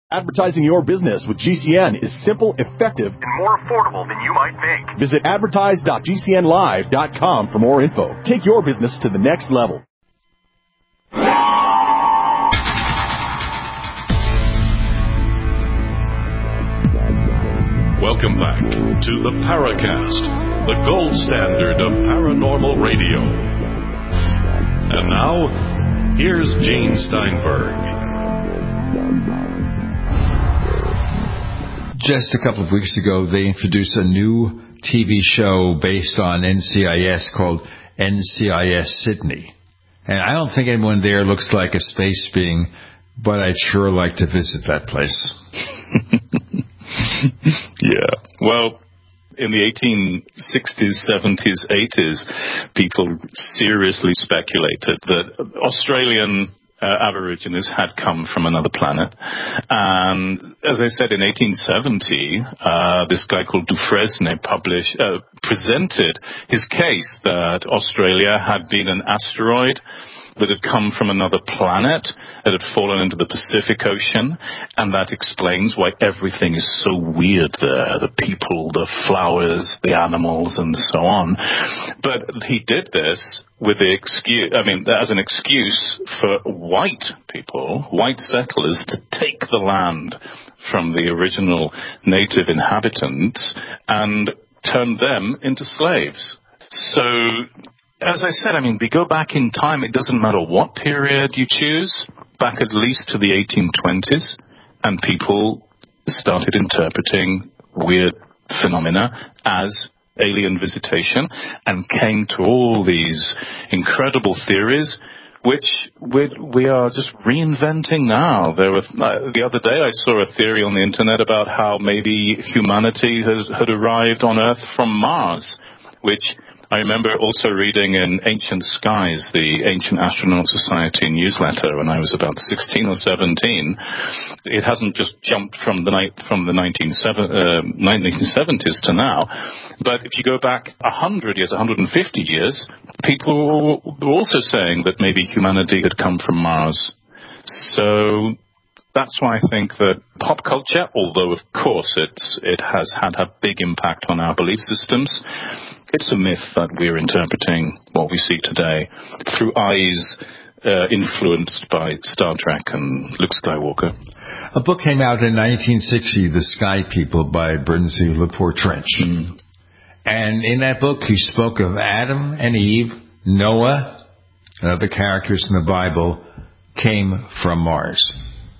Advertising your business with GCN is simple, effective, and more affordable than you might think. Visit advertise.gcnlive.com for more info. Take your business to the next level. Welcome back to the Paracast, the gold standard of paranormal radio. And now, here's Gene Steinberg. Just a couple of weeks ago, they introduced a new TV show based on NCIS called NCIS Sydney. And I don't think anyone there looks like a space being, but I'd sure like to visit that place. Yeah. Well, in the 1860s, 70s, 80s, people seriously speculated that Australian Aborigines had come from another planet. And as I said, in 1870, this guy called Dufresne presented his case that Australia had been an asteroid that had come from another planet, that had fallen into the Pacific Ocean, and that explains why everything is so weird there, the people, the flowers, the animals, and so on. But he did this with the excuse, as an excuse for white people, white settlers, to take the land from the original native inhabitants and turn them into slaves. So, as I said, we go back in time. It doesn't matter what period you choose, back at least to the 1820s, and people started interpreting weird phenomena as alien visitation and came to all these incredible theories, which we are just reinventing now. The other day I saw a theory on the internet about how maybe humanity had arrived on Earth from Mars, which I remember also reading in Ancient Skies, the Ancient Astronaut Society newsletter, when I was about 16 or 17. It hasn't just jumped from the 1970s to now. But if you go back 100 years, 150 years, people were also saying that maybe humanity had come from Mars. So that's why I think that pop culture, although of course it has had a big impact on our belief systems, it's a myth that we're interpreting what we see today through eyes influenced by Star Trek and Luke Skywalker. A book came out in 1960, The Sky People, by Brinsley Lepore Trench. And in that book, he spoke of Adam and Eve, Noah, and other characters in the Bible came from Mars.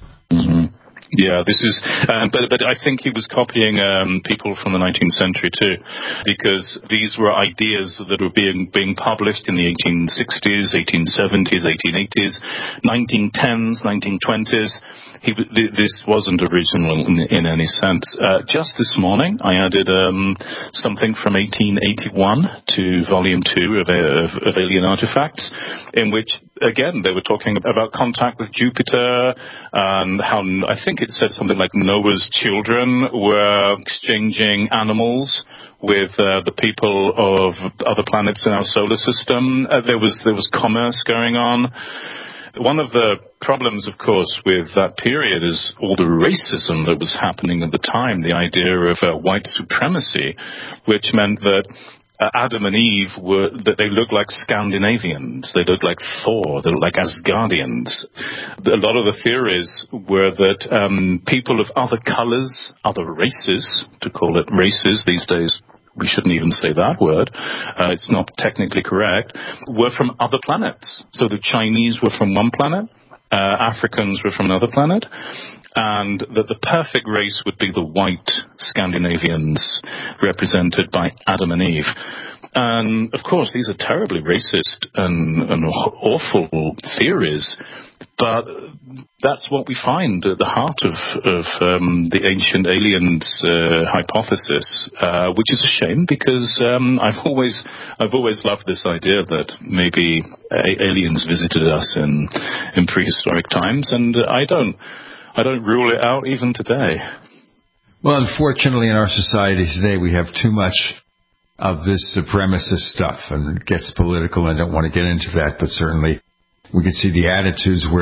Yeah, this is, but I think he was copying people from the 19th century too, because these were ideas that were being published in the 1860s, 1870s, 1880s, 1910s, 1920s. This wasn't original in any sense. Just this morning, I added something from 1881 to Volume 2 of Alien Artifacts, in which, again, they were talking about contact with Jupiter, and how I think it said something like Noah's children were exchanging animals with the people of other planets in our solar system. There was commerce going on. One of the problems, of course, with that period is all the racism that was happening at the time, the idea of white supremacy, which meant that Adam and Eve they looked like Scandinavians, they looked like Thor, they looked like Asgardians. A lot of the theories were that people of other colors, other races, to call it races these days, we shouldn't even say that word, it's not technically correct, were from other planets. So the Chinese were from one planet, Africans were from another planet, and that the perfect race would be the white Scandinavians represented by Adam and Eve. And, of course, these are terribly racist and awful theories, but that's what we find at the heart of the ancient aliens hypothesis, which is a shame because I've always loved this idea that maybe aliens visited us in prehistoric times, and I don't rule it out even today. Well, unfortunately, in our society today, we have too much of this supremacist stuff, and it gets political. I don't want to get into that, but certainly we can see the attitudes where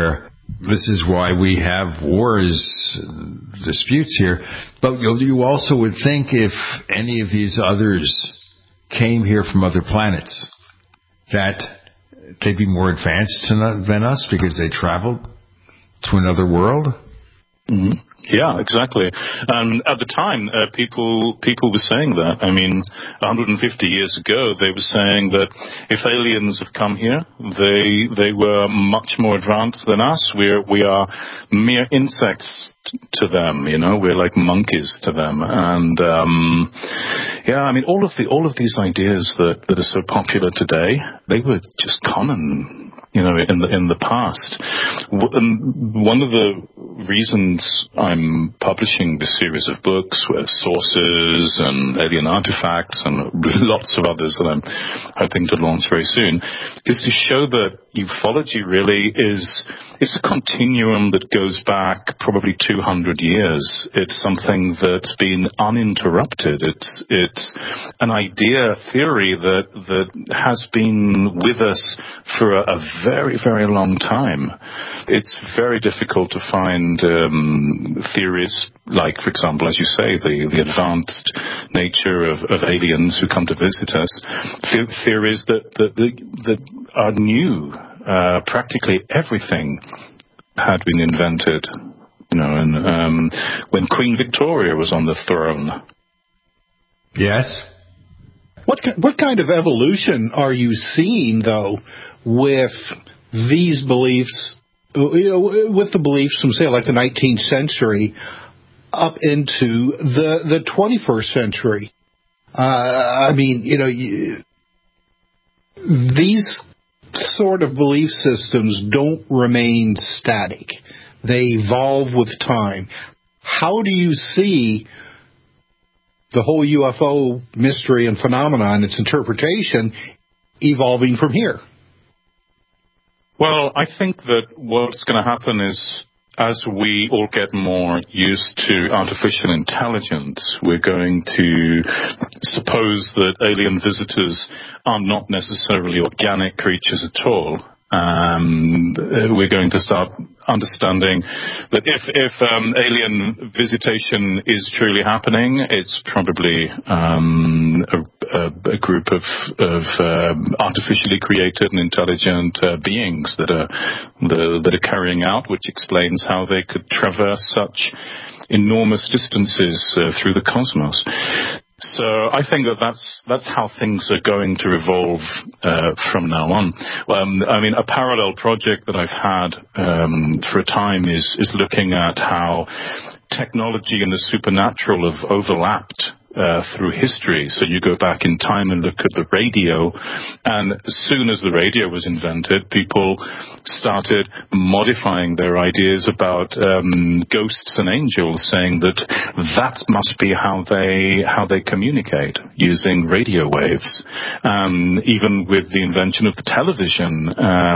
this is why we have wars, disputes here. But you also would think if any of these others came here from other planets, that they'd be more advanced than us because they traveled to another world. Mm-hmm. Yeah, exactly. At the time, people were saying that. I mean, 150 years ago, they were saying that if aliens have come here, they were much more advanced than us. We are mere insects to them, you know. We're like monkeys to them. And yeah, I mean, all of these ideas that are so popular today, they were just common, you know, in the past. One of the reasons I'm publishing this series of books with sources and alien artifacts and lots of others that I'm hoping to launch very soon is to show that ufology really is a continuum that goes back probably 200 years. It's something that's been uninterrupted. It's an idea, theory that has been with us for a very, very long time. It's very difficult to find theories like, for example, as you say, the advanced nature of aliens who come to visit us. Theories that are new. Practically everything had been invented, you know, and when Queen Victoria was on the throne. Yes. What kind of evolution are you seeing, though, with these beliefs, you know, with the beliefs from, say, like the 19th century up into the 21st century? I mean, you know, these sort of belief systems don't remain static. They evolve with time. How do you see the whole UFO mystery and phenomenon, its interpretation, evolving from here? Well, I think that what's going to happen is, as we all get more used to artificial intelligence, we're going to suppose that alien visitors are not necessarily organic creatures at all. We're going to start understanding that if alien visitation is truly happening, it's probably a group of artificially created and intelligent beings that are carrying out, which explains how they could traverse such enormous distances through the cosmos. So I think that's how things are going to evolve from now on. I mean, a parallel project that I've had for a time is looking at how technology and the supernatural have overlapped through history. So you go back in time and look at the radio, and as soon as the radio was invented, people started modifying their ideas about ghosts and angels, saying that must be how they communicate, using radio waves. Even with the invention of the television,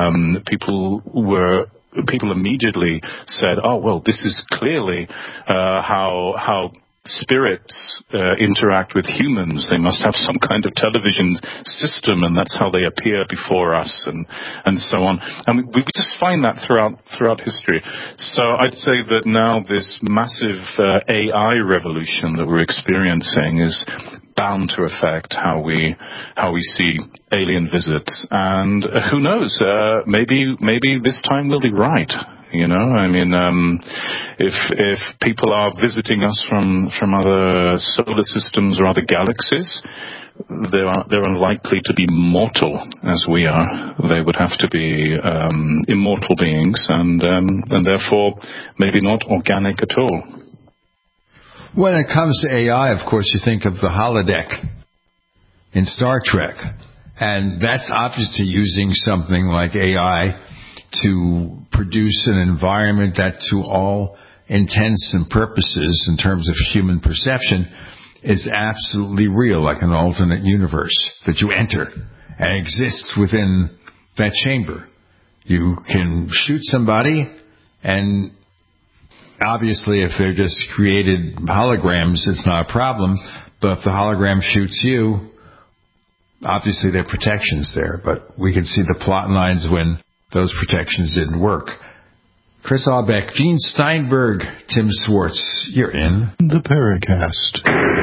people immediately said, "Oh, well, this is clearly how spirits interact with humans. They must have some kind of television system, and that's how they appear before us," and so on. And we just find that throughout history. So I'd say that now this massive AI revolution that we're experiencing is bound to affect how we see alien visits. And who knows? Maybe this time we'll be right. You know, I mean, if people are visiting us from other solar systems or other galaxies, they're unlikely to be mortal as we are. They would have to be immortal beings, and therefore maybe not organic at all. When it comes to AI, of course, you think of the holodeck in Star Trek, and that's obviously using something like AI to produce an environment that, to all intents and purposes, in terms of human perception, is absolutely real, like an alternate universe that you enter and exists within that chamber. You can shoot somebody, and obviously if they're just created holograms, it's not a problem. But if the hologram shoots you, obviously there are protections there. But we can see the plot lines when those protections didn't work. Chris Aubeck, Gene Steinberg, Tim Swartz. You're in the Paracast.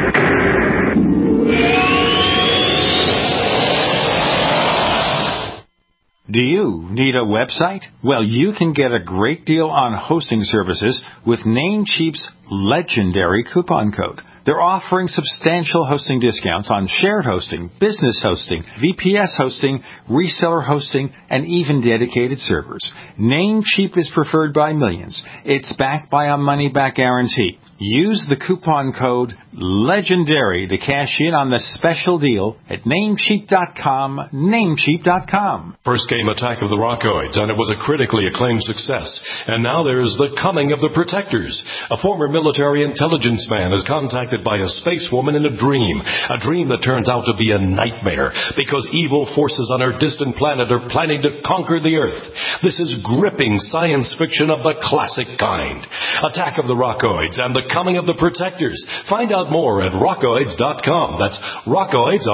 Do you need a website? Well, you can get a great deal on hosting services with Namecheap's legendary coupon code. They're offering substantial hosting discounts on shared hosting, business hosting, VPS hosting, reseller hosting, and even dedicated servers. Namecheap is preferred by millions. It's backed by a money-back guarantee. Use the coupon code LEGENDARY to cash in on the special deal at Namecheap.com, Namecheap.com. First came Attack of the Rockoids, and it was a critically acclaimed success. And now there's The Coming of the Protectors. A former military intelligence man is contacted by a space woman in a dream that turns out to be a nightmare because evil forces on her distant planet are planning to conquer the Earth. This is gripping science fiction of the classic kind. Attack of the Rockoids and The Coming of the Protectors. Find out more at rockoids.com. That's Rockoids,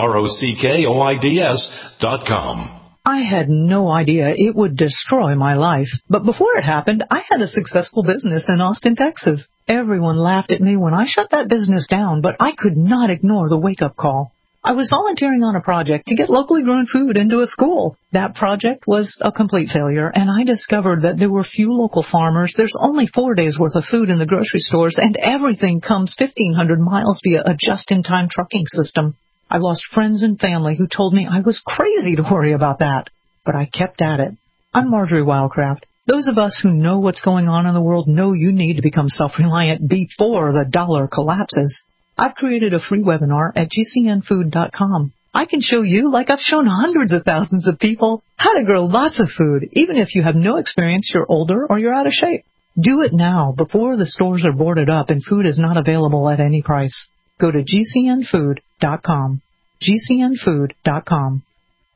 ROCKOIDS.com. I had no idea it would destroy my life. But before it happened, I had a successful business in Austin, Texas. Everyone laughed at me when I shut that business down, but I could not ignore the wake-up call. I was volunteering on a project to get locally grown food into a school. That project was a complete failure, and I discovered that there were few local farmers. There's only 4 days' worth of food in the grocery stores, and everything comes 1,500 miles via a just-in-time trucking system. I lost friends and family who told me I was crazy to worry about that, but I kept at it. I'm Marjorie Wildcraft. Those of us who know what's going on in the world know you need to become self-reliant before the dollar collapses. I've created a free webinar at gcnfood.com. I can show you, like I've shown hundreds of thousands of people, how to grow lots of food, even if you have no experience, you're older, or you're out of shape. Do it now, before the stores are boarded up and food is not available at any price. Go to gcnfood.com. gcnfood.com.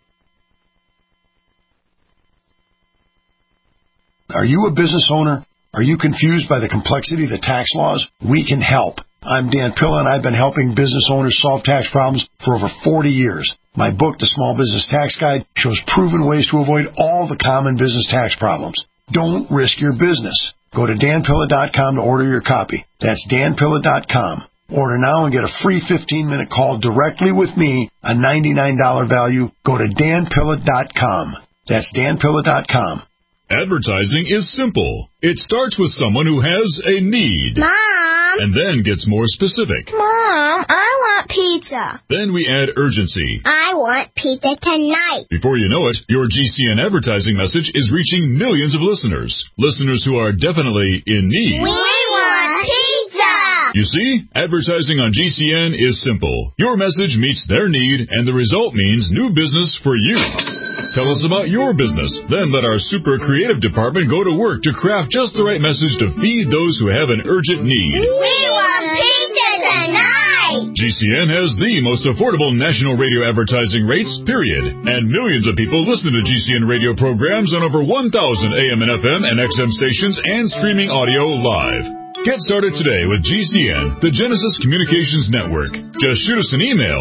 Are you a business owner? Are you confused by the complexity of the tax laws? We can help. I'm Dan Pilla, and I've been helping business owners solve tax problems for over 40 years. My book, The Small Business Tax Guide, shows proven ways to avoid all the common business tax problems. Don't risk your business. Go to danpilla.com to order your copy. That's danpilla.com. Order now and get a free 15-minute call directly with me, a $99 value. Go to danpilla.com. That's danpilla.com. Advertising is simple. It starts with someone who has a need. Mom! And then gets more specific. Mom, I want pizza. Then we add urgency. I want pizza tonight. Before you know it, your GCN advertising message is reaching millions of listeners. Listeners who are definitely in need. We want pizza! You see, advertising on GCN is simple. Your message meets their need, and the result means new business for you. Tell us about your business. Then let our super creative department go to work to craft just the right message to feed those who have an urgent need. We want pizza tonight! GCN has the most affordable national radio advertising rates, period. And millions of people listen to GCN radio programs on over 1,000 AM and FM and XM stations and streaming audio live. Get started today with GCN, the Genesis Communications Network. Just shoot us an email,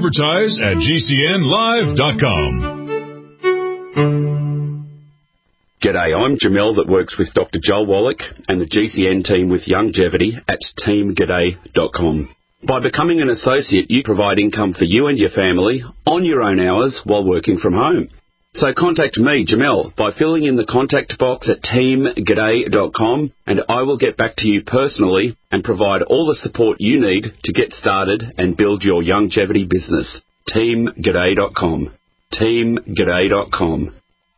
advertise@gcnlive.com. G'day, I'm Jamel that works with Dr. Joel Wallach and the GCN team with Longevity at teamg'day.com. By becoming an associate, you provide income for you and your family on your own hours while working from home. So contact me, Jamel, by filling in the contact box at teamg'day.com, and I will get back to you personally and provide all the support you need to get started and build your longevity business. teamg'day.com. teamg'day.com.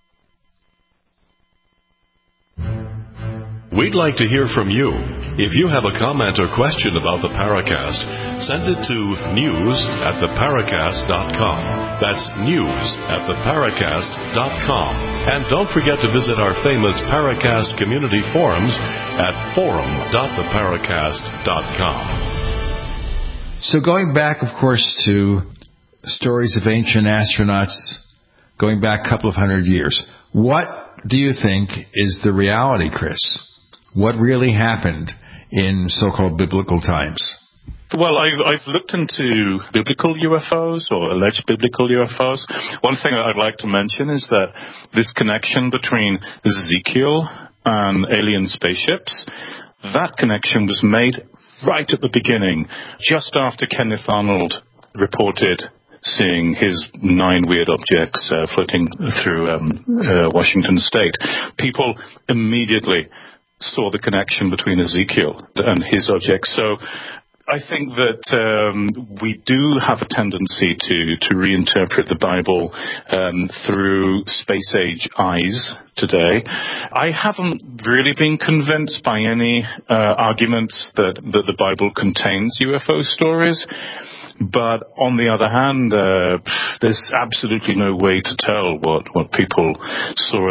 We'd like to hear from you. If you have a comment or question about the Paracast, send it to news@theparacast.com. That's news@theparacast.com. And don't forget to visit our famous Paracast community forums at forum.theparacast.com. So going back, of course, to stories of ancient astronauts, going back a couple of hundred years, what do you think is the reality, Chris? What really happened in so-called biblical times? Well, I've looked into biblical UFOs or alleged biblical UFOs. One thing I'd like to mention is that this connection between Ezekiel and alien spaceships, that connection was made right at the beginning, just after Kenneth Arnold reported seeing his 9 weird objects floating through Washington State. People immediately saw the connection between Ezekiel and his objects. So I think that we do have a tendency to reinterpret the Bible through space-age eyes today. I haven't really been convinced by any arguments that the Bible contains UFO stories. But on the other hand, there's absolutely no way to tell what people saw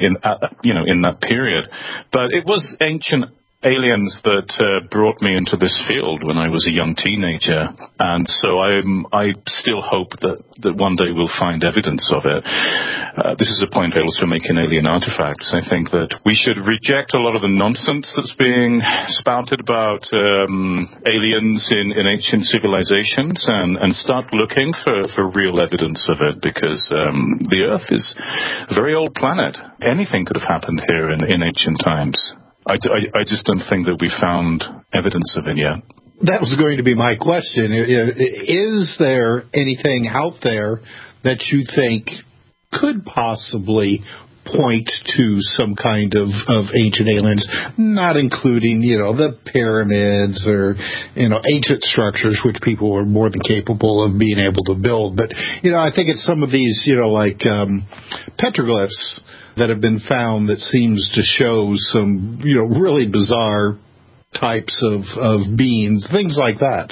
in that period. But it was ancient aliens that brought me into this field when I was a young teenager, and so I still hope that one day we'll find evidence of it. This is a point I also make in Alien Artifacts. I think that we should reject a lot of the nonsense that's being spouted about aliens in ancient civilizations and start looking for real evidence of it, because the Earth is a very old planet. Anything could have happened here in ancient times. I just don't think that we found evidence of it yet. That was going to be my question. Is there anything out there that you think could possibly point to some kind of ancient aliens, not including, the pyramids or, ancient structures which people were more than capable of being able to build. But, I think it's some of these, like petroglyphs that have been found that seems to show some, really bizarre types of beings, things like that.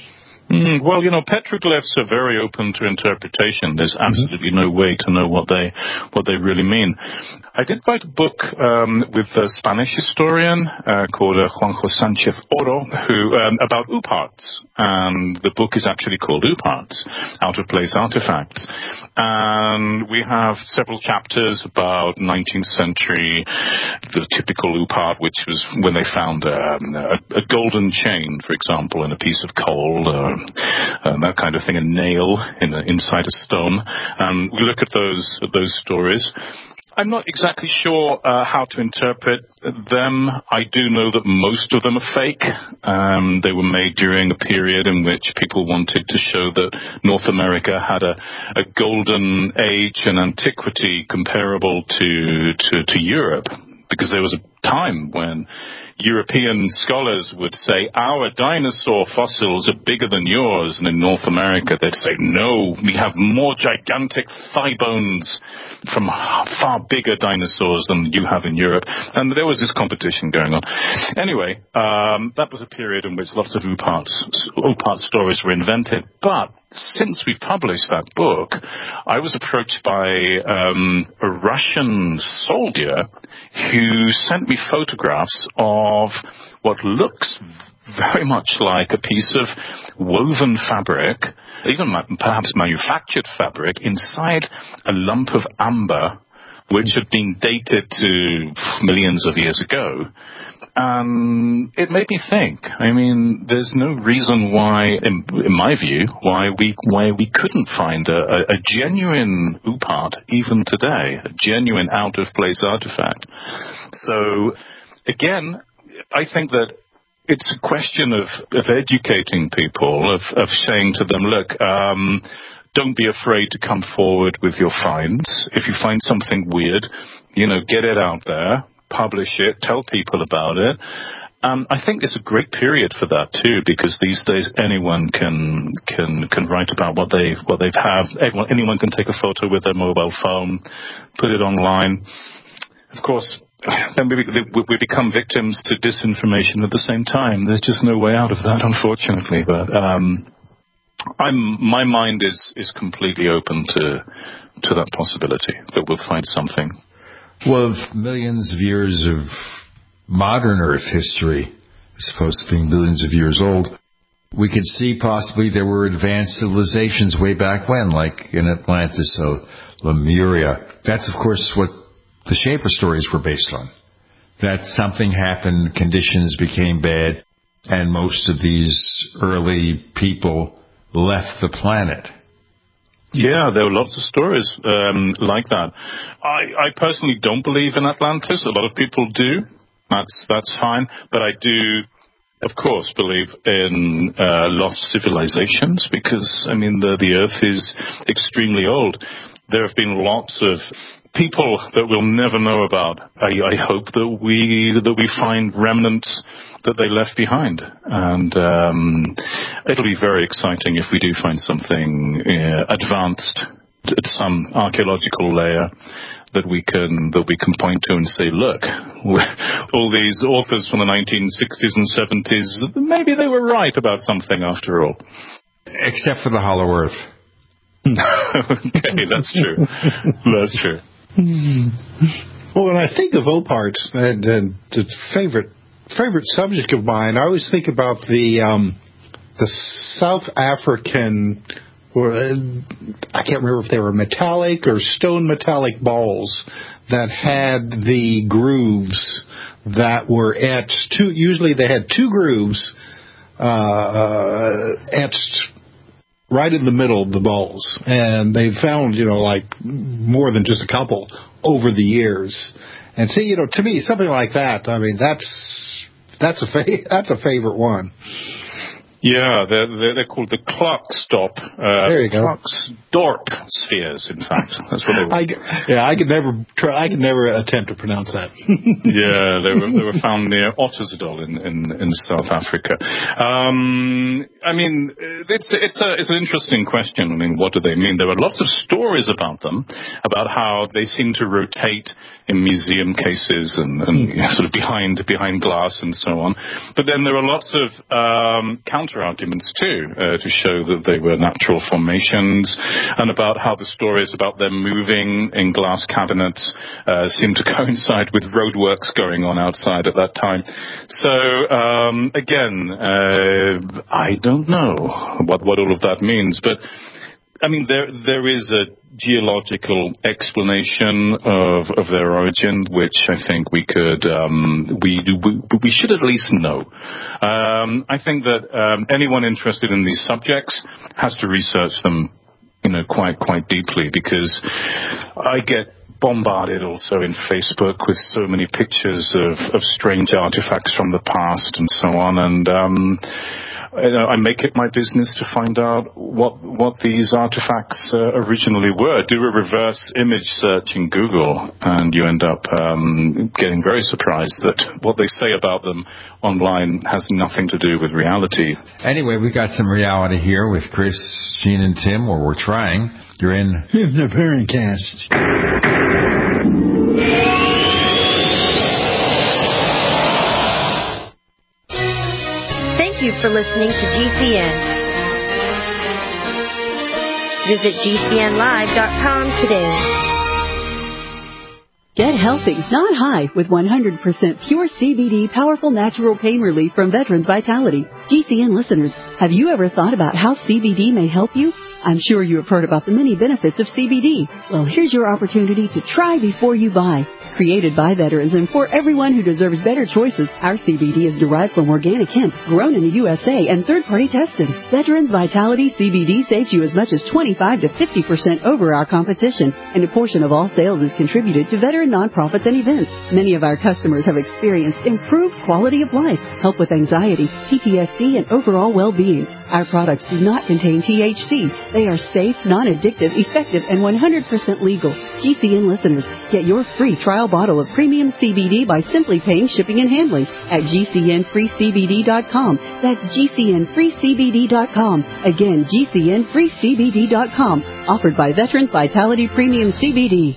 Well, petroglyphs are very open to interpretation. There's absolutely no way to know what they really mean. I did write a book with a Spanish historian called Juanjo Sanchez Oro, about OOPArts, and the book is actually called OOPArts, Out of Place Artifacts. And we have several chapters about 19th century, the typical OOPArt, which was when they found a golden chain, for example, in a piece of coal, that kind of thing, a nail inside a stone. We look at those stories. I'm not exactly sure how to interpret them. I do know that most of them are fake. They were made during a period in which people wanted to show that North America had a golden age and antiquity comparable to Europe, because there was a time when European scholars would say, our dinosaur fossils are bigger than yours. And in North America, they'd say, no, we have more gigantic thigh bones from far bigger dinosaurs than you have in Europe. And there was this competition going on. Anyway, that was a period in which lots of OOPArt stories were invented. But since we published that book, I was approached by a Russian soldier who sent me photographs of what looks very much like a piece of woven fabric, even perhaps manufactured fabric, inside a lump of amber, which had been dated to millions of years ago. And it made me think. I mean, there's no reason why, in my view, why we couldn't find a genuine OOPArt even today, a genuine out-of-place artifact. So, again, I think that it's a question of educating people, of saying to them, look, don't be afraid to come forward with your finds. If you find something weird, get it out there. Publish it, tell people about it. I think it's a great period for that too, because these days anyone can write about what they've had. Anyone can take a photo with their mobile phone, put it online. Of course, then we become victims to disinformation at the same time. There's just no way out of that, unfortunately. But my mind is completely open to that possibility that we'll find something. Well, millions of years of modern Earth history, as opposed to being billions of years old, we could see possibly there were advanced civilizations way back when, like in Atlantis, so Lemuria. That's, of course, what the Shaper stories were based on. That something happened, conditions became bad, and most of these early people left the planet. Yeah, there are lots of stories like that. I personally don't believe in Atlantis. A lot of people do. That's fine. But I do, of course, believe in lost civilizations because, I mean, the Earth is extremely old. There have been lots of people that we'll never know about. I hope that we find remnants that they left behind, and it'll be very exciting if we do find something advanced at some archaeological layer that we can point to and say, look, all these authors from the 1960s and 70s, maybe they were right about something after all. Except for the Hollow Earth. Okay, that's true. That's true. Well, when I think of OPARTs, and the favorite subject of mine, I always think about the South African, or I can't remember if they were metallic or stone metallic balls that had the grooves that were etched. Usually they had two grooves etched right in the middle of the balls, and they found, like more than just a couple over the years. And see, to me, something like that, I mean, that's a favorite one. Yeah, they're called the Clarksdorp. There you go. Clarksdorp spheres, in fact. That's what they were. I could never attempt to pronounce that. Yeah, they were found near Ottersdal in South Africa. I mean, it's an interesting question. I mean, what do they mean? There are lots of stories about them, about how they seem to rotate in museum cases and sort of behind glass and so on. But then there are lots of counter-arguments too, to show that they were natural formations, and about how the stories about them moving in glass cabinets seem to coincide with roadworks going on outside at that time. So again, I don't know what all of that means, but I mean, there is a geological explanation of their origin, which I think we could we should at least know. I think that anyone interested in these subjects has to research them, quite deeply, because I get bombarded also in Facebook with so many pictures of strange artifacts from the past and so on, and I make it my business to find out what these artifacts originally were. Do a reverse image search in Google, and you end up getting very surprised that what they say about them online has nothing to do with reality. Anyway, we got some reality here with Chris, Gene, and Tim, or we're trying. You're in the Parentcast. Thank you for listening to GCN. Visit GCNlive.com today. Get healthy, not high, with 100% pure CBD powerful natural pain relief from Veterans Vitality. GCN listeners, have you ever thought about how CBD may help you? I'm sure you have heard about the many benefits of CBD. Well, here's your opportunity to try before you buy. Created by veterans and for everyone who deserves better choices, our CBD is derived from organic hemp, grown in the USA, and third-party tested. Veterans Vitality CBD saves you as much as 25 to 50% over our competition, and a portion of all sales is contributed to veteran nonprofits and events. Many of our customers have experienced improved quality of life, help with anxiety, PTSD, and overall well-being. Our products do not contain THC. They are safe, non-addictive, effective, and 100% legal. GCN listeners, get your free trial bottle of premium CBD by simply paying shipping and handling at GCNFreeCBD.com. That's GCNFreeCBD.com. Again, GCNFreeCBD.com. Offered by Veterans Vitality Premium CBD.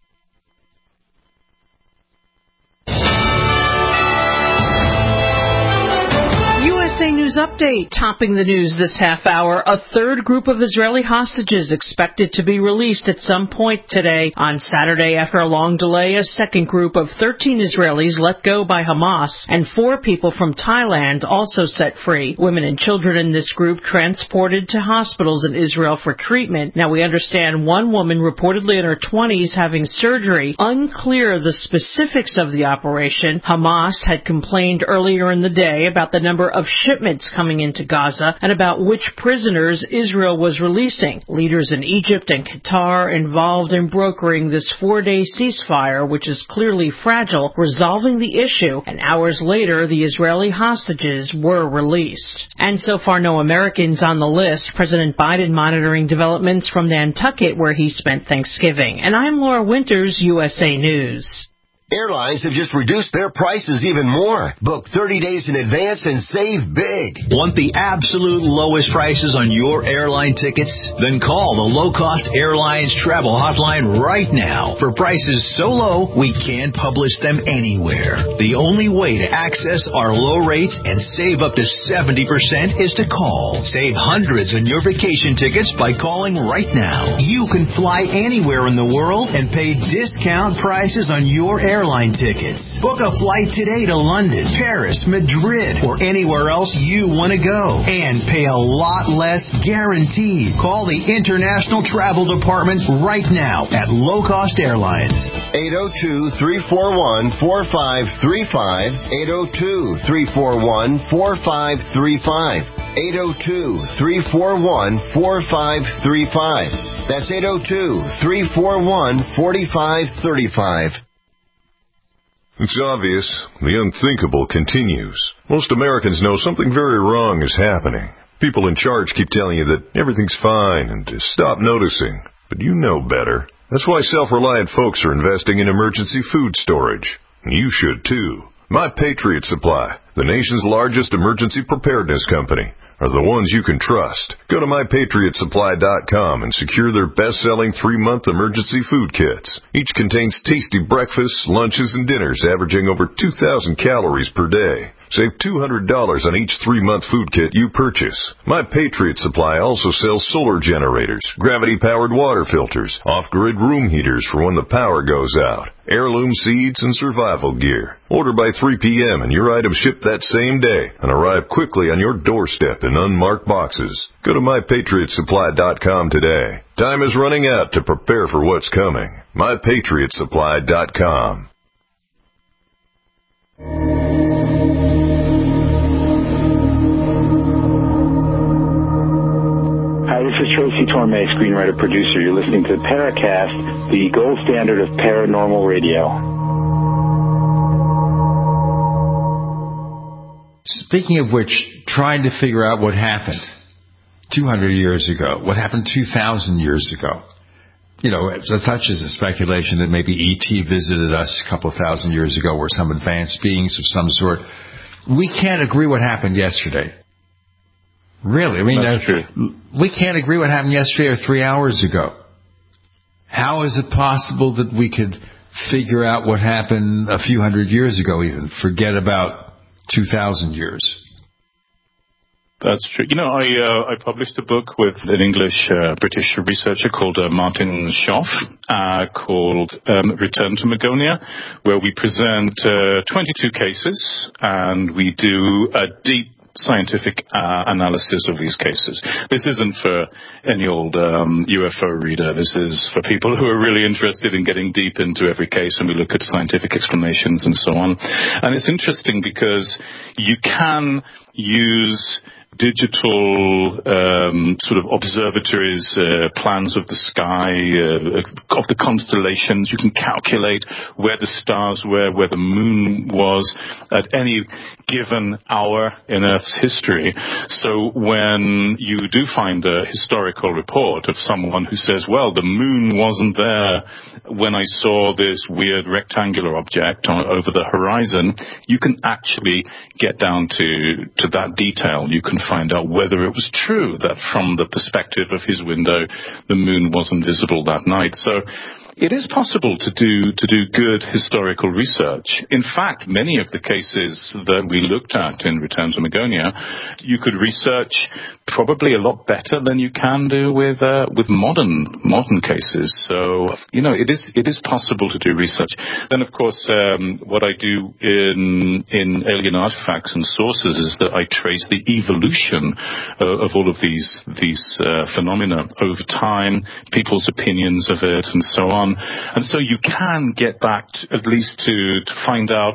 USA News Update. Topping the news this half hour, a third group of Israeli hostages expected to be released at some point today. On Saturday, after a long delay, a second group of 13 Israelis let go by Hamas and 4 people from Thailand also set free. Women and children in this group transported to hospitals in Israel for treatment. Now, we understand one woman reportedly in her 20s having surgery. Unclear the specifics of the operation. Hamas had complained earlier in the day about the number of shipments agreements coming into Gaza and about which prisoners Israel was releasing. Leaders in Egypt and Qatar involved in brokering this 4-day ceasefire, which is clearly fragile, resolving the issue, and hours later the Israeli hostages were released. And so far no Americans on the list. President Biden monitoring developments from Nantucket, where he spent Thanksgiving. And I'm Laura Winters, USA News. Airlines have just reduced their prices even more. Book 30 days in advance and save big. Want the absolute lowest prices on your airline tickets? Then call the Low Cost Airlines Travel Hotline right now. For prices so low, we can't publish them anywhere. The only way to access our low rates and save up to 70% is to call. Save hundreds on your vacation tickets by calling right now. You can fly anywhere in the world and pay discount prices on your airline tickets. Book a flight today to London, Paris, Madrid, or anywhere else you want to go. And pay a lot less guaranteed. Call the International Travel Department right now at Low Cost Airlines. 802-341-4535. 802-341-4535. 802-341-4535. That's 802-341-4535. It's obvious. The unthinkable continues. Most Americans know something very wrong is happening. People in charge keep telling you that everything's fine and to stop noticing. But you know better. That's why self-reliant folks are investing in emergency food storage. You should too. My Patriot Supply, the nation's largest emergency preparedness company, are the ones you can trust. Go to MyPatriotSupply.com and secure their best-selling 3-month emergency food kits. Each contains tasty breakfasts, lunches, and dinners averaging over 2,000 calories per day. Save $200 on each 3-month food kit you purchase. My Patriot Supply also sells solar generators, gravity-powered water filters, off-grid room heaters for when the power goes out, heirloom seeds, and survival gear. Order by 3 p.m. and your items ship that same day and arrive quickly on your doorstep in unmarked boxes. Go to MyPatriotSupply.com today. Time is running out to prepare for what's coming. MyPatriotSupply.com. Hi, this is Tracy Torme, screenwriter-producer. You're listening to Paracast, the gold standard of paranormal radio. Speaking of which, trying to figure out what happened 200 years ago, what happened 2,000 years ago. You know, such as a speculation that maybe E.T. visited us a couple of thousand years ago or some advanced beings of some sort. We can't agree what happened yesterday. Really? I mean, that's true. We can't agree what happened yesterday or 3 hours ago. How is it possible that we could figure out what happened a few hundred years ago even? Forget about 2,000 years. That's true. You know, I published a book with an English British researcher called Martin Schoff called Return to Magonia, where we present 22 cases and we do a deep scientific analysis of these cases. This isn't for any old UFO reader. This is for people who are really interested in getting deep into every case, and we look at scientific explanations and so on. And it's interesting because you can use digital sort of observatories, plans of the sky, of the constellations. You can calculate where the stars were, where the moon was at any given hour in Earth's history. So when you do find a historical report of someone who says, well, the moon wasn't there when I saw this weird rectangular object over the horizon, you can actually get down to that detail. You can find out whether it was true that from the perspective of his window, the moon wasn't visible that night. So it is possible to do good historical research. In fact, many of the cases that we looked at in Return to Magonia, you could research probably a lot better than you can do with modern cases. So, you know, it is possible to do research. Then, of course, what I do in Alien Artifacts and Sources is that I trace the evolution of all of these phenomena over time, people's opinions of it, and so on. And so you can get back at least to find out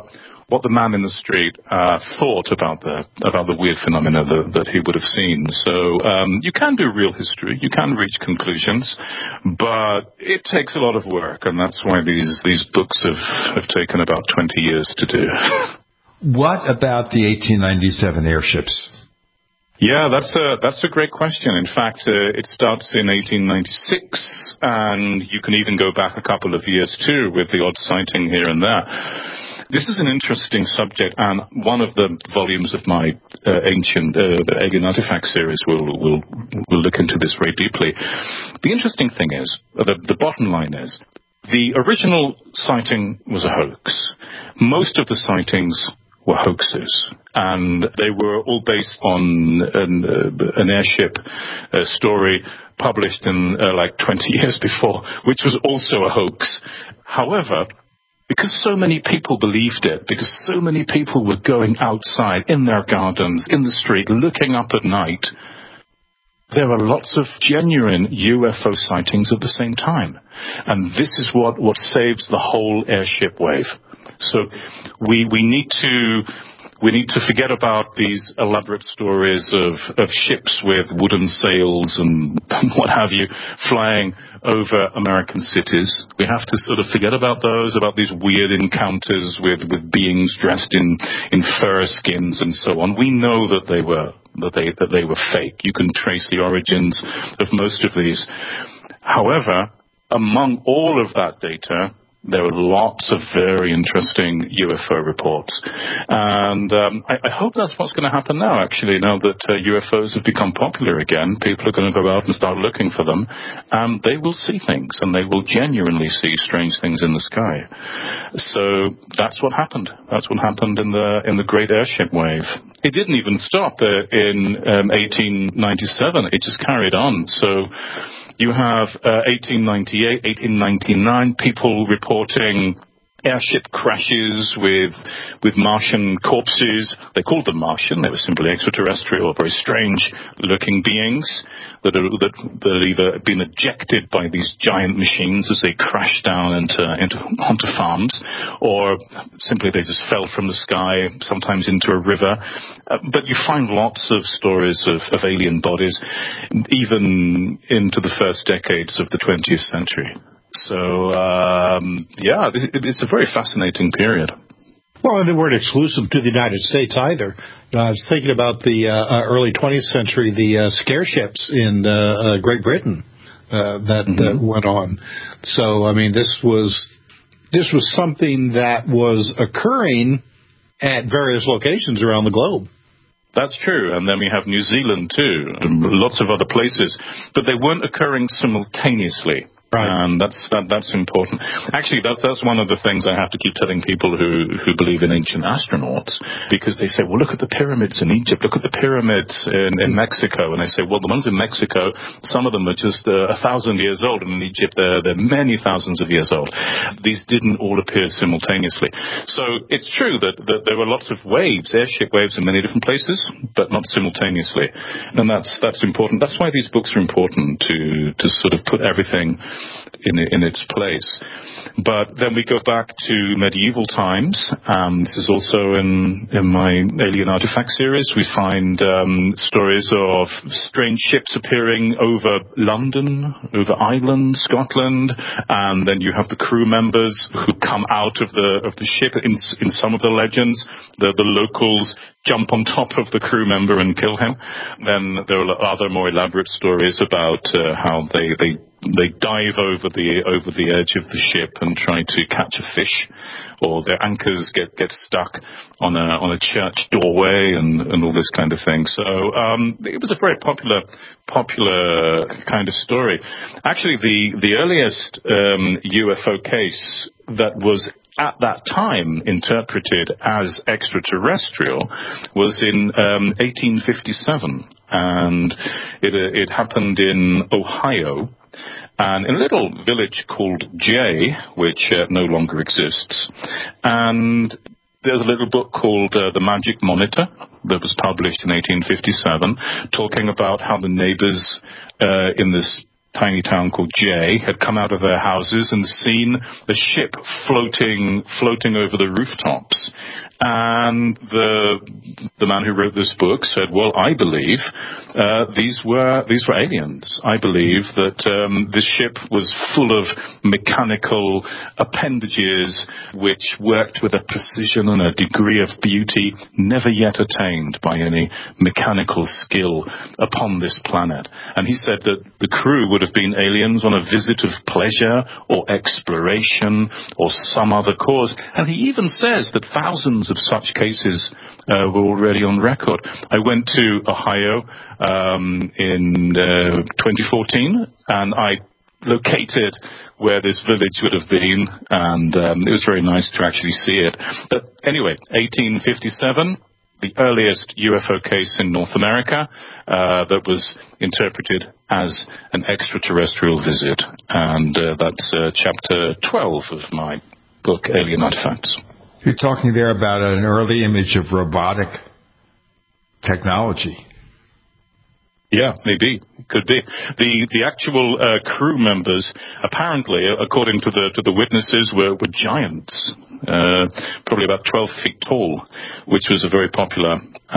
what the man in the street thought about the weird phenomena that he would have seen. So you can do real history, you can reach conclusions, but it takes a lot of work, and that's why these books have taken about 20 years to do. What about the 1897 airships? Yeah, that's a great question. In fact, it starts in 1896, and you can even go back a couple of years too, with the odd sighting here and there. This is an interesting subject, and one of the volumes of my ancient alien artifact series will look into this very deeply. The interesting thing is, the bottom line is, the original sighting was a hoax. Most of the sightings were hoaxes, and they were all based on an airship story published in like 20 years before, which was also a hoax. However, because so many people believed it, because so many people were going outside in their gardens, in the street, looking up at night, there are lots of genuine UFO sightings at the same time. And this is what saves the whole airship wave. So we need to forget about these elaborate stories of ships with wooden sails and what have you flying over American cities. We have to sort of forget about those, about these weird encounters with beings dressed in fur skins and so on. We know that they were fake. You can trace the origins of most of these. However, among all of that data, there are lots of very interesting UFO reports. And I hope that's what's going to happen now, actually, now that UFOs have become popular again. People are going to go out and start looking for them, and they will see things, and they will genuinely see strange things in the sky. So that's what happened. That's what happened in the Great Airship Wave. It didn't even stop in 1897. It just carried on. So you have 1898, 1899, people reporting airship crashes with Martian corpses. They called them Martian. They were simply extraterrestrial, very strange-looking beings that had either been ejected by these giant machines as they crashed down onto farms, or simply they just fell from the sky, sometimes into a river. But you find lots of stories of alien bodies, even into the first decades of the 20th century. So, it's a very fascinating period. Well, and they weren't exclusive to the United States either. I was thinking about the early 20th century, the scare ships in Great Britain that went on. So, I mean, this was something that was occurring at various locations around the globe. That's true, and then we have New Zealand too, and lots of other places, but they weren't occurring simultaneously. Right. And that's important. Actually, that's one of the things I have to keep telling people who believe in ancient astronauts, because they say, well, look at the pyramids in Egypt, look at the pyramids in Mexico, and I say, well, the ones in Mexico, some of them are just 1,000 years old, and in Egypt they're many thousands of years old. These didn't all appear simultaneously. So it's true that there were lots of waves, airship waves in many different places, but not simultaneously. And that's important. That's why these books are important, to sort of put everything in its place. But then we go back to medieval times. This is also in my Alien Artifact series. We find stories of strange ships appearing over London, over Ireland, Scotland, and then you have the crew members who come out of the ship. In some of the legends, the locals jump on top of the crew member and kill him. Then there are other more elaborate stories about how they dive over the edge of the ship and try to catch a fish, or their anchors get stuck on a church doorway and all this kind of thing. So it was a very popular kind of story. Actually, the earliest UFO case that was at that time interpreted as extraterrestrial was in 1857, and it happened in Ohio. And in a little village called Jay, which no longer exists. And there's a little book called The Magic Monitor that was published in 1857, talking about how the neighbors in this tiny town called Jay had come out of their houses and seen a ship floating over the rooftops. And the man who wrote this book said, well, I believe these were aliens. I believe that this ship was full of mechanical appendages which worked with a precision and a degree of beauty never yet attained by any mechanical skill upon this planet. And he said that the crew would have been aliens on a visit of pleasure or exploration or some other cause. And he even says that thousands of such cases were already on record. I went to Ohio in 2014, and I located where this village would have been, and it was very nice to actually see it. But anyway, 1857, the earliest UFO case in North America that was interpreted as an extraterrestrial visit, and that's chapter 12 of my book, Alien Artifacts. You're talking there about an early image of robotic technology. Yeah, maybe. Could be. The actual crew members, apparently, according to the witnesses, were giants, probably about 12 feet tall, which was a very popular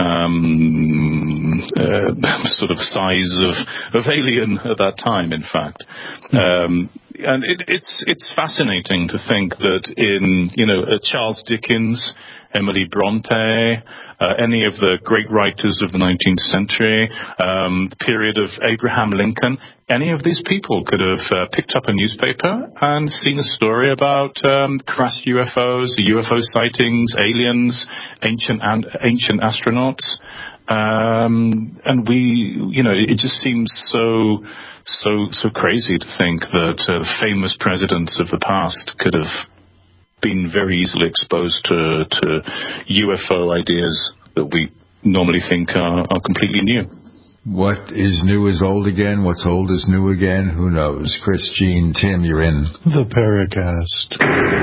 sort of size of alien at that time, in fact. And it's fascinating to think that in, Charles Dickens, Emily Bronte, any of the great writers of the 19th century, the period of Abraham Lincoln, any of these people could have picked up a newspaper and seen a story about crashed UFOs, UFO sightings, aliens, ancient astronauts. And it just seems so crazy to think that famous presidents of the past could have been very easily exposed to UFO ideas that we normally think are completely new. What is new is old again. What's old is new again. Who knows? Chris, Gene, Tim, you're in the Paracast.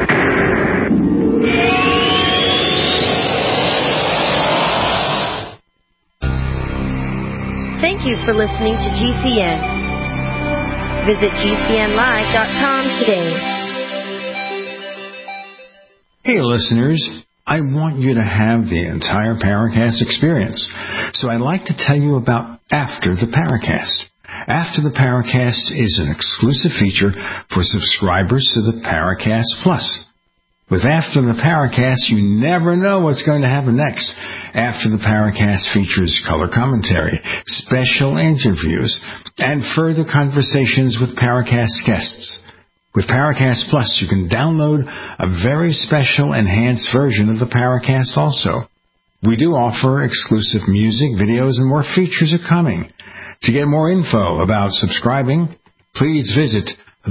Thank you for listening to GCN. Visit GCNlive.com today. Hey, listeners. I want you to have the entire Paracast experience. So I'd like to tell you about After the Paracast. After the Paracast is an exclusive feature for subscribers to the Paracast Plus. With After the Paracast, you never know what's going to happen next. After the Paracast features color commentary, special interviews, and further conversations with Paracast guests. With Paracast Plus, you can download a very special enhanced version of the Paracast also. We do offer exclusive music, videos, and more features are coming. To get more info about subscribing, please visit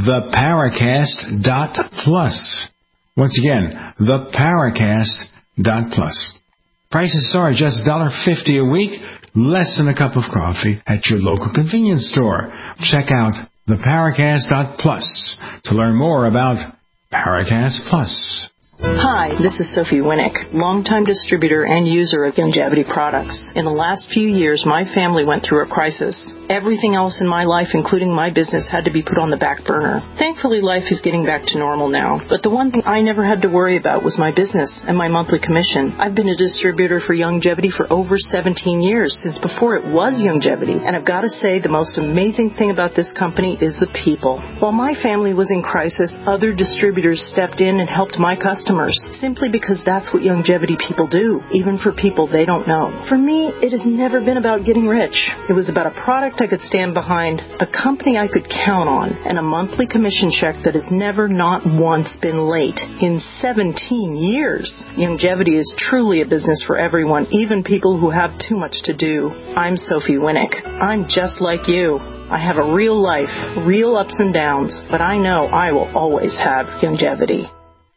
theparacast.plus. Once again, theparacast.plus. Prices are just $1.50 a week, less than a cup of coffee at your local convenience store. Check out theparacast.plus to learn more about Paracast Plus. Hi, this is Sophie Winnick, longtime distributor and user of Youngevity products. In the last few years, my family went through a crisis. Everything else in my life, including my business, had to be put on the back burner. Thankfully, life is getting back to normal now. But the one thing I never had to worry about was my business and my monthly commission. I've been a distributor for Youngevity for over 17 years, since before it was Youngevity. And I've got to say, the most amazing thing about this company is the people. While my family was in crisis, other distributors stepped in and helped my customers, simply because that's what Youngevity people do, even for people they don't know. For me, it has never been about getting rich. It was about a product I could stand behind, a company I could count on, and a monthly commission check that has never not once been late in 17 years. Youngevity is truly a business for everyone, even people who have too much to do. I'm Sophie Winnick. I'm just like you. I have a real life, real ups and downs, but I know I will always have Youngevity.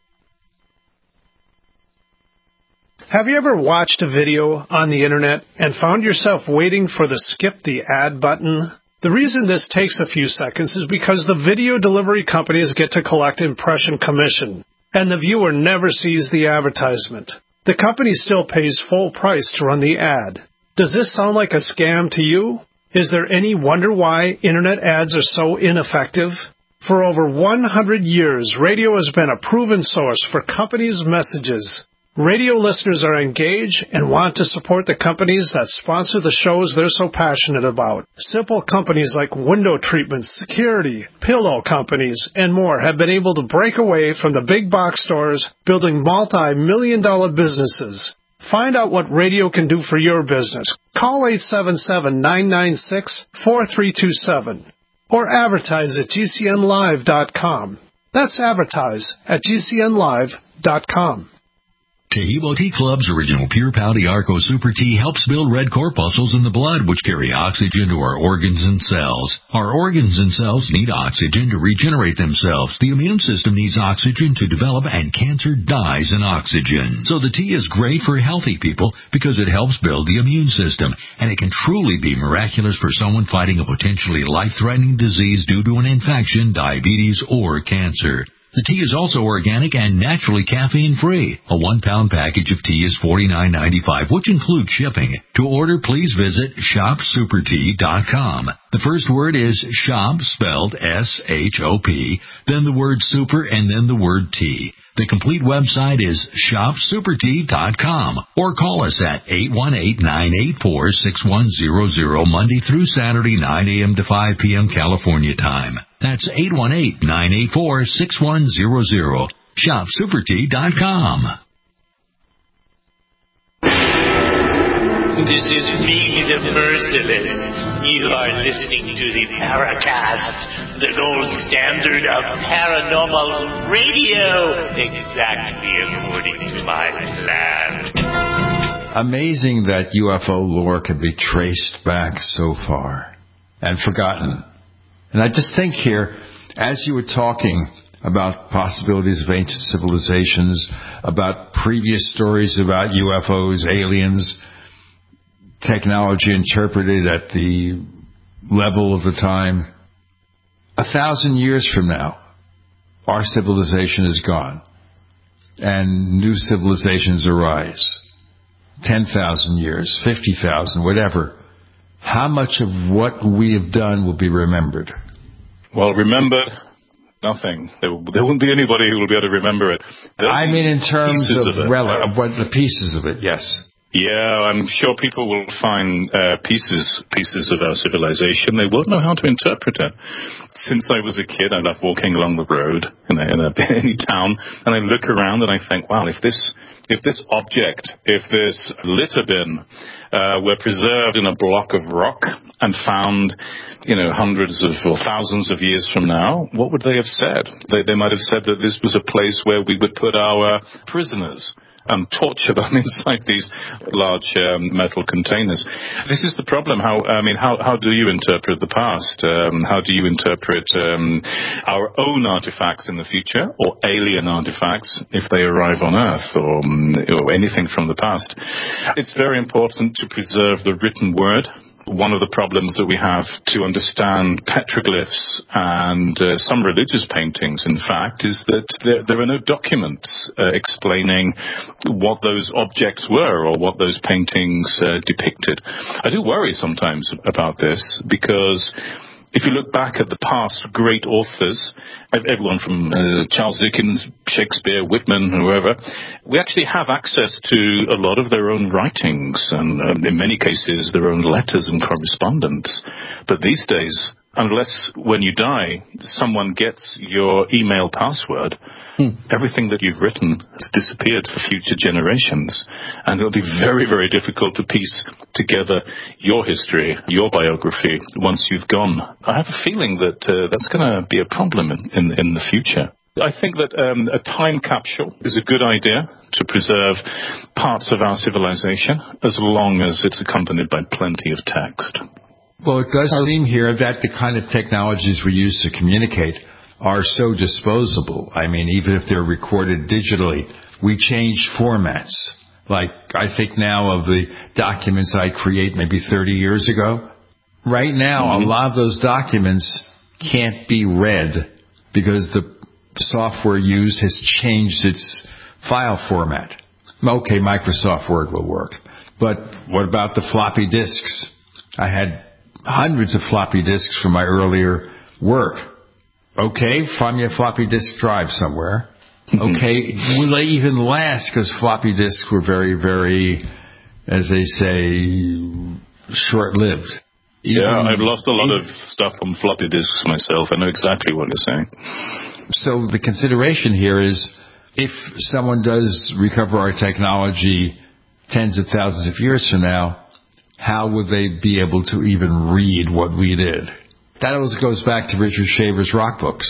Have you ever watched a video on the internet and found yourself waiting for the skip the ad button? The reason this takes a few seconds is because the video delivery companies get to collect impression commission, and the viewer never sees the advertisement. The company still pays full price to run the ad. Does this sound like a scam to you? Is there any wonder why Internet ads are so ineffective? For over 100 years, radio has been a proven source for companies' messages. Radio listeners are engaged and want to support the companies that sponsor the shows they're so passionate about. Simple companies like window treatment, security, pillow companies, and more have been able to break away from the big box stores, building multi-million-dollar businesses. Find out what radio can do for your business. Call 877-996-4327 or advertise at GCNlive.com. That's advertise at GCNlive.com. Taheebo Tea Club's original Pure Pau Arco Super Tea helps build red corpuscles in the blood, which carry oxygen to our organs and cells. Our organs and cells need oxygen to regenerate themselves. The immune system needs oxygen to develop, and cancer dies in oxygen. So the tea is great for healthy people because it helps build the immune system, and it can truly be miraculous for someone fighting a potentially life-threatening disease due to an infection, diabetes, or cancer. The tea is also organic and naturally caffeine-free. A 1-pound package of tea is $49.95, which includes shipping. To order, please visit shopsupertea.com. The first word is shop, spelled S-H-O-P, then the word super, and then the word tea. The complete website is shopsupertea.com, or call us at 818-984-6100 Monday through Saturday, 9 a.m. to 5 p.m. California time. That's 818-984-6100. Shopsupertea.com. This is me, the Merciless. You are listening to the Paracast, the gold standard of paranormal radio, exactly according to my plan. Amazing that UFO lore can be traced back so far and forgotten. And I just think here, as you were talking about possibilities of ancient civilizations, about previous stories about UFOs, aliens, technology interpreted at the level of the time, 1,000 years from now, our civilization is gone, and new civilizations arise. 10,000 years, 50,000, whatever. How much of what we have done will be remembered? Well, remembered, nothing. There won't be anybody who will be able to remember it. I mean, in terms of what the pieces of it, yes. Yeah, I'm sure people will find pieces of our civilization. They won't know how to interpret it. Since I was a kid, I love walking along the road in any town, and I look around and I think, wow, if this object, if this litter bin were preserved in a block of rock and found, hundreds of or thousands of years from now, what would they have said? They might have said that this was a place where we would put our prisoners and torture them inside these large metal containers. This is the problem. How do you interpret the past? How do you interpret our own artifacts in the future, or alien artifacts if they arrive on Earth, or anything from the past? It's very important to preserve the written word. One of the problems that we have to understand petroglyphs and some religious paintings, in fact, is that there are no documents explaining what those objects were or what those paintings depicted. I do worry sometimes about this, because if you look back at the past great authors, everyone from Charles Dickens, Shakespeare, Whitman, whoever, we actually have access to a lot of their own writings and in many cases their own letters and correspondence. But these days, unless when you die, someone gets your email password, everything that you've written has disappeared for future generations. And it'll be very, very difficult to piece together your history, your biography, once you've gone. I have a feeling that that's going to be a problem in the future. I think that a time capsule is a good idea to preserve parts of our civilization, as long as it's accompanied by plenty of text. Well, it does seem here that the kind of technologies we use to communicate are so disposable. I mean, even if they're recorded digitally, we change formats. Like, I think now of the documents I create maybe 30 years ago. Right now, a lot of those documents can't be read because the software used has changed its file format. Okay, Microsoft Word will work. But what about the floppy disks? I had hundreds of floppy disks from my earlier work. Okay, find me a floppy disk drive somewhere. Okay, will they even last? Because floppy disks were very, very, as they say, short-lived. Yeah, I've lost a lot of stuff on floppy disks myself. I know exactly what you're saying. So the consideration here is, if someone does recover our technology tens of thousands of years from now, how would they be able to even read what we did? That always goes back to Richard Shaver's rock books.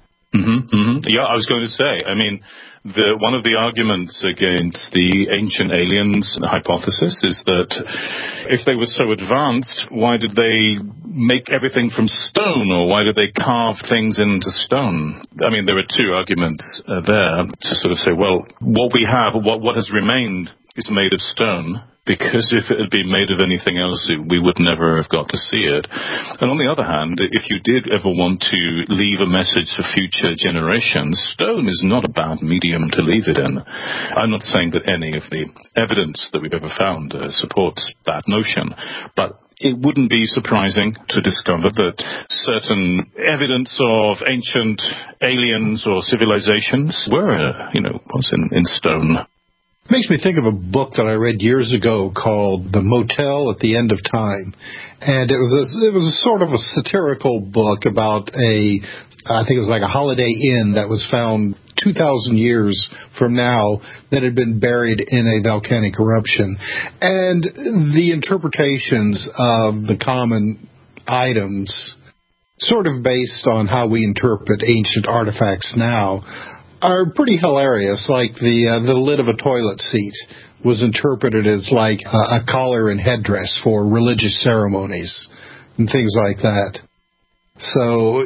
Yeah, I was going to say, I mean, one of the arguments against the ancient aliens hypothesis is that if they were so advanced, why did they make everything from stone, or why did they carve things into stone? I mean, there are two arguments there to sort of say, well, what we have, what has remained is made of stone, because if it had been made of anything else, we would never have got to see it. And on the other hand, if you did ever want to leave a message for future generations, stone is not a bad medium to leave it in. I'm not saying that any of the evidence that we've ever found supports that notion, but it wouldn't be surprising to discover that certain evidence of ancient aliens or civilizations were, was in stone. Makes me think of a book that I read years ago called The Motel at the End of Time. And it was a sort of a satirical book about I think it was like a Holiday Inn that was found 2,000 years from now that had been buried in a volcanic eruption. And the interpretations of the common items, sort of based on how we interpret ancient artifacts now, are pretty hilarious. Like the lid of a toilet seat was interpreted as like a collar and headdress for religious ceremonies and things like that. So,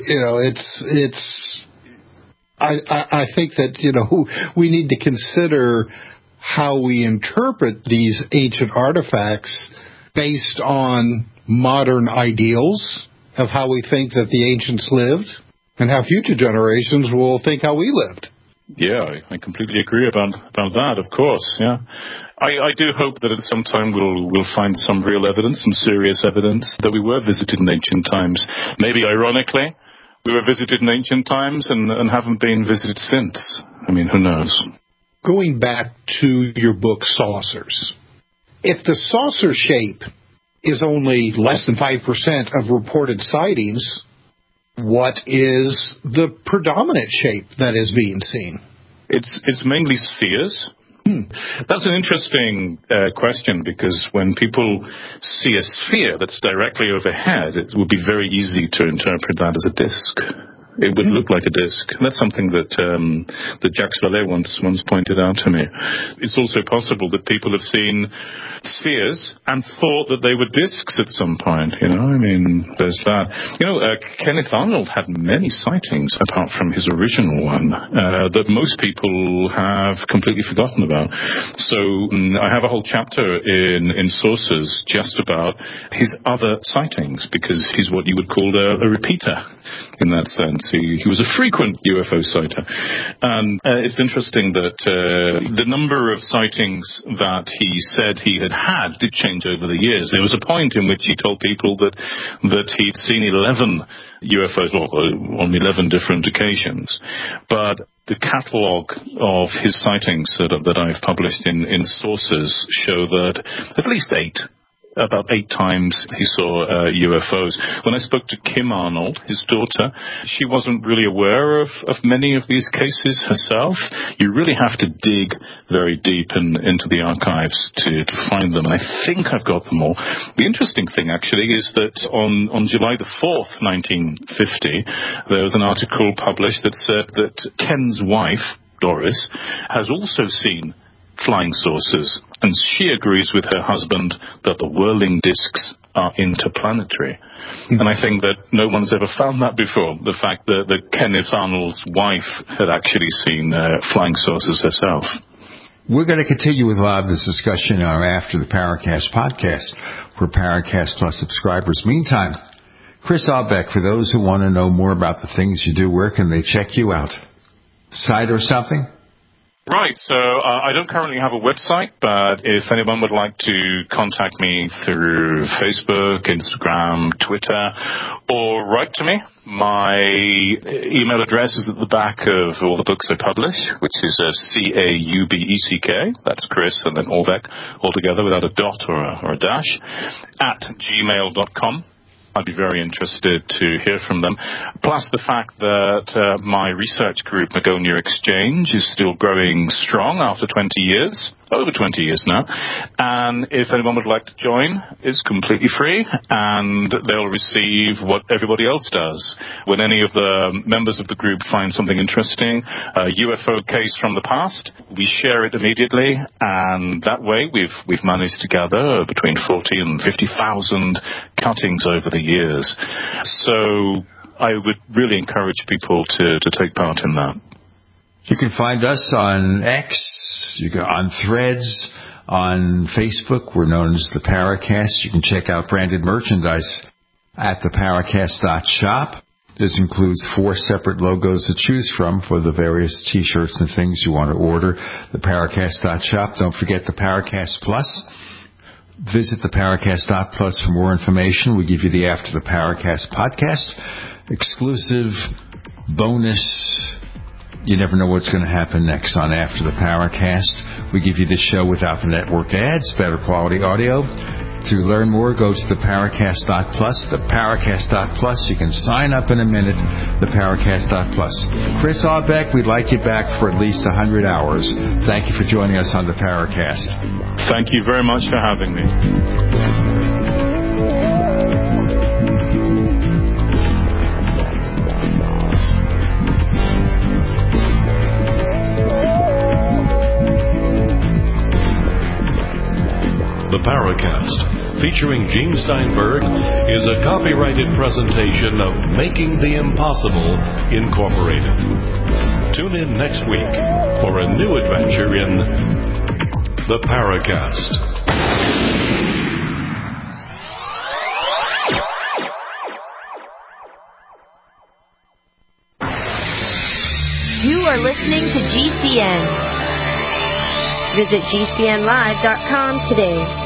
I think that, we need to consider how we interpret these ancient artifacts based on modern ideals of how we think that the ancients lived and how future generations will think how we lived. Yeah, I completely agree about that, of course, yeah. I do hope that at some time we'll find some real evidence, some serious evidence that we were visited in ancient times. Maybe ironically, we were visited in ancient times and haven't been visited since. I mean, who knows? Going back to your book, Saucers. If the saucer shape is only less than 5% of reported sightings, what is the predominant shape that is being seen? It's mainly spheres. That's an interesting question, because when people see a sphere that's directly overhead, it would be very easy to interpret that as a disk. It would look like a disk. That's something that Jacques Vallée once pointed out to me. It's also possible that people have seen spheres and thought that they were disks at some point, I mean, there's that. Kenneth Arnold had many sightings apart from his original one that most people have completely forgotten about. So I have a whole chapter in Sources just about his other sightings, because he's what you would call a repeater in that sense. He was a frequent UFO sighter. And it's interesting that the number of sightings that he said he had did change over the years. There was a point in which he told people that he'd seen 11 UFOs on 11 different occasions. But the catalogue of his sightings that I've published in Sources show that at least about 8 times he saw UFOs. When I spoke to Kim Arnold, his daughter, she wasn't really aware of many of these cases herself. You really have to dig very deep into the archives to find them. And I think I've got them all. The interesting thing, actually, is that on July the 4th, 1950, there was an article published that said that Ken's wife, Doris, has also seen flying saucers, and she agrees with her husband that the whirling discs are interplanetary. And I think that no one's ever found that before, the fact that Kenneth Arnold's wife had actually seen flying saucers herself. We're going to continue with a lot of this discussion after the Paracast podcast for Paracast Plus subscribers. Meantime, Chris Aubeck, for those who want to know more about the things you do, where can they check you out? Site or something? Right, so I don't currently have a website, but if anyone would like to contact me through Facebook, Instagram, Twitter, or write to me, my email address is at the back of all the books I publish, which is CAUBECK, that's Chris, and then Albeck, all together without a dot or a dash, at gmail.com. I'd be very interested to hear from them. Plus the fact that my research group, Magonia Exchange, is still growing strong after 20 years, over 20 years now. And if anyone would like to join, it's completely free, and they'll receive what everybody else does. When any of the members of the group find something interesting, a UFO case from the past, we share it immediately, and that way we've managed to gather between 40 and 50,000 cuttings over the years. So I would really encourage people to take part in that. You can find us on X, on Threads, on Facebook. We're known as the Paracast. You can check out branded merchandise at theparacast.shop. This includes 4 separate logos to choose from for the various T-shirts and things you want to order. The Paracast.shop. Don't forget the Paracast Plus. Visit the Paracast.plus for more information. We give you the After the Paracast podcast, exclusive, bonus. You never know what's going to happen next on After the Paracast. We give you this show without the network ads, better quality audio. To learn more, go to the Paracast.plus, the Paracast.plus. You can sign up in a minute, the Paracast.plus. Chris Aubeck, we'd like you back for at least 100 hours. Thank you for joining us on the Paracast. Thank you very much for having me. The Paracast, featuring Gene Steinberg, is a copyrighted presentation of Making the Impossible, Incorporated. Tune in next week for a new adventure in The Paracast. You are listening to GCN. Visit GCNlive.com today.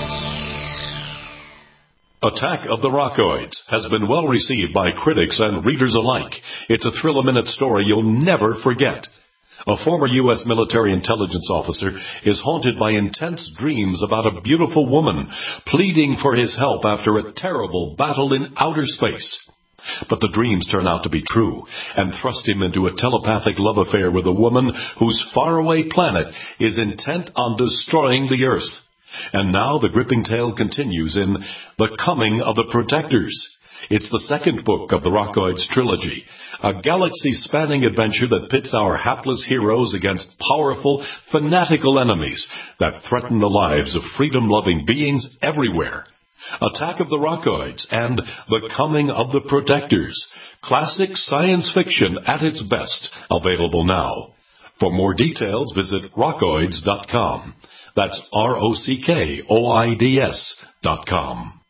Attack of the Rockoids has been well received by critics and readers alike. It's a thrill-a-minute story you'll never forget. A former U.S. military intelligence officer is haunted by intense dreams about a beautiful woman pleading for his help after a terrible battle in outer space. But the dreams turn out to be true and thrust him into a telepathic love affair with a woman whose faraway planet is intent on destroying the Earth. And now the gripping tale continues in The Coming of the Protectors. It's the second book of the Rockoids trilogy, a galaxy-spanning adventure that pits our hapless heroes against powerful, fanatical enemies that threaten the lives of freedom-loving beings everywhere. Attack of the Rockoids and The Coming of the Protectors. Classic science fiction at its best. Available now. For more details, visit rockoids.com. That's ROCKOIDS.com.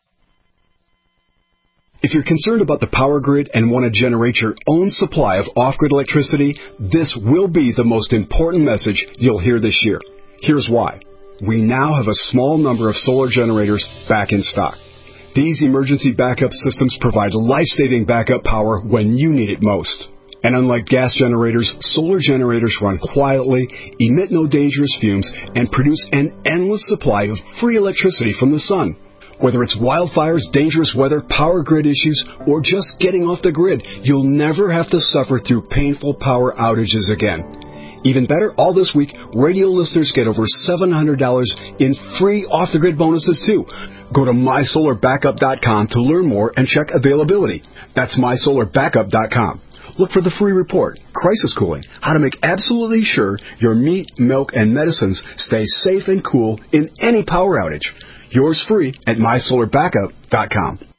If you're concerned about the power grid and want to generate your own supply of off-grid electricity, this will be the most important message you'll hear this year. Here's why. We now have a small number of solar generators back in stock. These emergency backup systems provide life-saving backup power when you need it most. And unlike gas generators, solar generators run quietly, emit no dangerous fumes, and produce an endless supply of free electricity from the sun. Whether it's wildfires, dangerous weather, power grid issues, or just getting off the grid, you'll never have to suffer through painful power outages again. Even better, all this week, radio listeners get over $700 in free off-the-grid bonuses, too. Go to mysolarbackup.com to learn more and check availability. That's mysolarbackup.com. Look for the free report, Crisis Cooling, how to make absolutely sure your meat, milk, and medicines stay safe and cool in any power outage. Yours free at mysolarbackup.com.